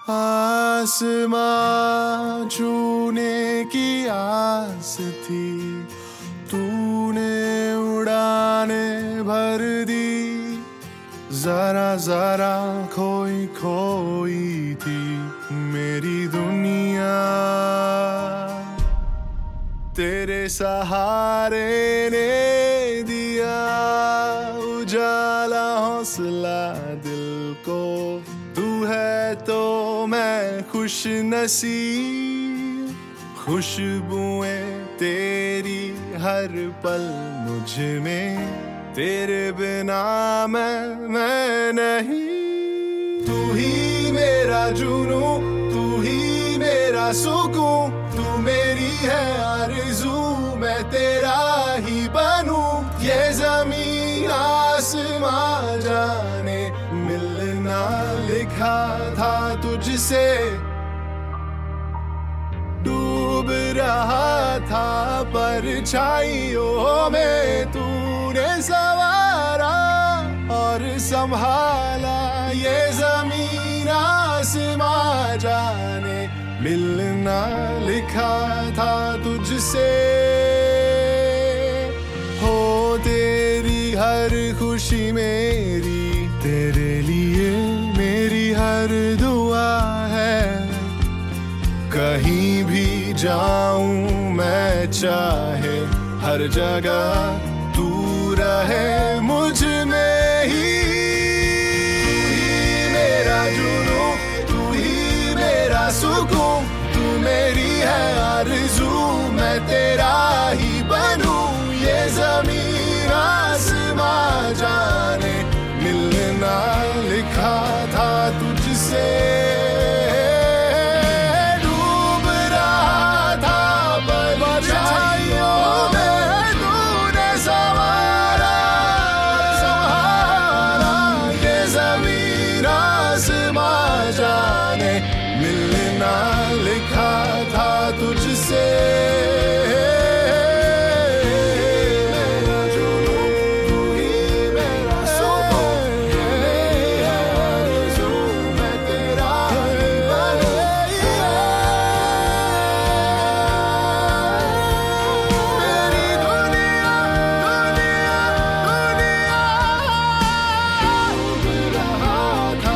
आसमां छूने की आस थी, तूने उड़ाने भर दी। जरा जरा खोई खोई थी मेरी दुनिया, तेरे सहारे ने दिया उजाला हौसला दिल को। तू है तो मैं खुश नसीब, खुशबुएं तेरी हर पल मुझ में, तेरे बिना मैं नहीं। तू ही मेरा जुनू, तू ही मेरा सुकून, तू मेरी है आरज़ू, मैं तेरा ही बनूं। ये ज़मीन आसमां जाने मिलना लिखा था तुझसे, डूब रहा था परछाइयों में, तूने संवारा और संभाला। ये ज़मीन आसमां जाने मिलना लिखा था तुझसे। हो तेरी हर खुशी मेरी, तेरे लिए मेरी हर दुआ है। कहीं भी जाऊं मैं चाहे हर जगह तू रहे मुझ में ही। मेरा जुनू, तू ही मेरा सुकून, तू मेरी है आरज़ू, मैं तेरा ही बनूं। ये ज़मीन आसमां जाने मिलना लिखा था तुझसे। जाने मिलना लिखा था तुझसे। मेरा जुनू, तू ही मेरा सुकून, मैं तेरा ही बनूं। मेरी दुनिया दुनिया दुनिया, डूब रहा था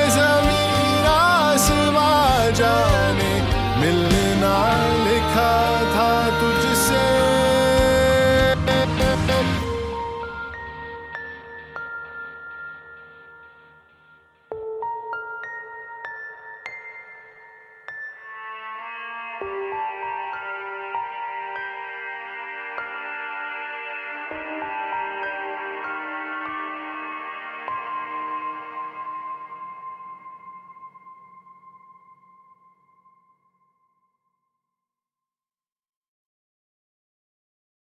जाने मिलना लिखा